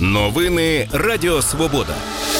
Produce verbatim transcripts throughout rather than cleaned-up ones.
Новини Радіо Свобода.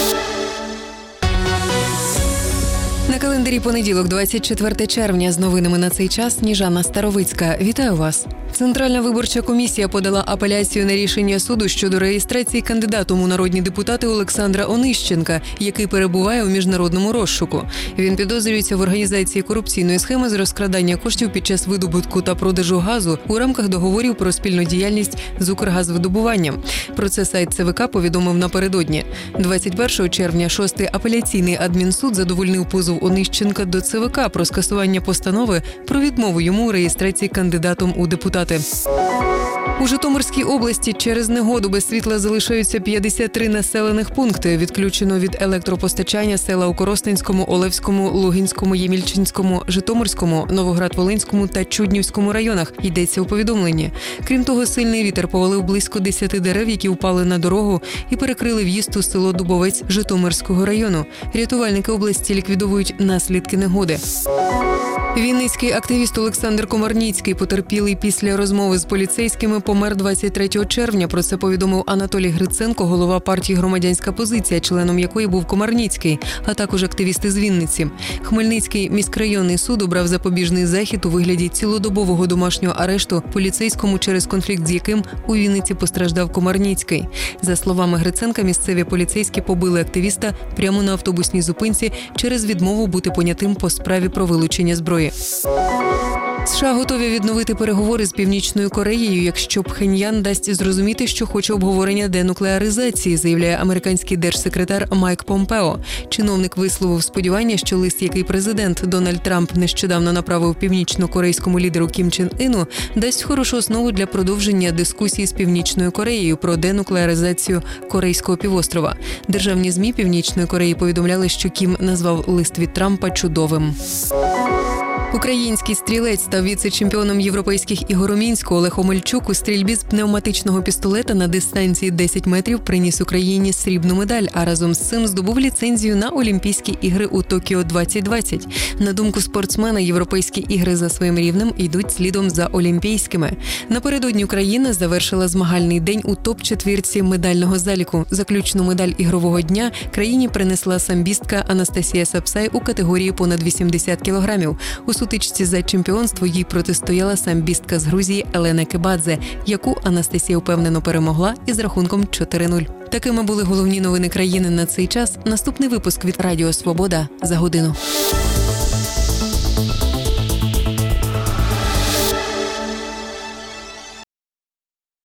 На календарі понеділок, двадцять четвертого червня, з новинами на цей час Сніжана Старовицька. Вітаю вас. Центральна виборча комісія подала апеляцію на рішення суду щодо реєстрації кандидатом у народні депутати Олександра Онищенка, який перебуває у міжнародному розшуку. Він підозрюється в організації корупційної схеми з розкрадання коштів під час видобутку та продажу газу у рамках договорів про спільну діяльність з Укргазвидобуванням. Про це сайт ЦВК повідомив напередодні. двадцять першого червня шостий апеляційний адмінсуд задовольнив позов Онищенка до ЦВК про скасування постанови про відмову йому у реєстрації кандидатом у депутати. У Житомирській області через негоду без світла залишаються п'ятдесят три населених пункти. Відключено від електропостачання села у Коростенському, Олевському, Лугинському, Ємільчинському, Житомирському, Новоград-Волинському та Чуднівському районах, йдеться у повідомленні. Крім того, сильний вітер повалив близько десяти дерев, які впали на дорогу і перекрили в'їзд у село Дубовець Житомирського району. Рятувальники області ліквідовують наслідки негоди. Вінницький активіст Олександр Комарніцький, потерпілий після розмови з поліцейськими, помер двадцять третього червня. Про це повідомив Анатолій Гриценко, голова партії «Громадянська позиція», членом якої був Комарніцький, а також активісти з Вінниці. Хмельницький міськрайонний суд обрав запобіжний захід у вигляді цілодобового домашнього арешту поліцейському, через конфлікт з яким у Вінниці постраждав Комарніцький. За словами Гриценка, місцеві поліцейські побили активіста прямо на автобусній зупинці через відмову бути понятим по справі про вилучення зброї. США готові відновити переговори з Північною Кореєю, якщо Пхеньян дасть зрозуміти, що хоче обговорення денуклеаризації, заявляє американський держсекретар Майк Помпео. Чиновник висловив сподівання, що лист, який президент Дональд Трамп нещодавно направив північно-корейському лідеру Кім Чен Іну, дасть хорошу основу для продовження дискусії з Північною Кореєю про денуклеаризацію Корейського півострова. Державні ЗМІ Північної Кореї повідомляли, що Кім назвав лист від Трампа чудовим. Український стрілець став віце-чемпіоном європейських ігор у Мінську. Олег Омельчук у стрільбі з пневматичного пістолета на дистанції десять метрів приніс Україні срібну медаль, а разом з цим здобув ліцензію на Олімпійські ігри у Токіо двадцять двадцять. На думку спортсмена, європейські ігри за своїм рівнем йдуть слідом за олімпійськими. Напередодні Україна завершила змагальний день у топ-четвірці медального заліку. Заключну медаль ігрового дня країні принесла самбістка Анастасія Сапсай у категорії понад вісімдесят кілограмів. У сутичці за чемпіонство їй протистояла самбістка з Грузії Елена Кебадзе, яку Анастасія впевнено перемогла із рахунком чотири нуль. Такими були головні новини країни на цей час. Наступний випуск від Радіо Свобода за годину.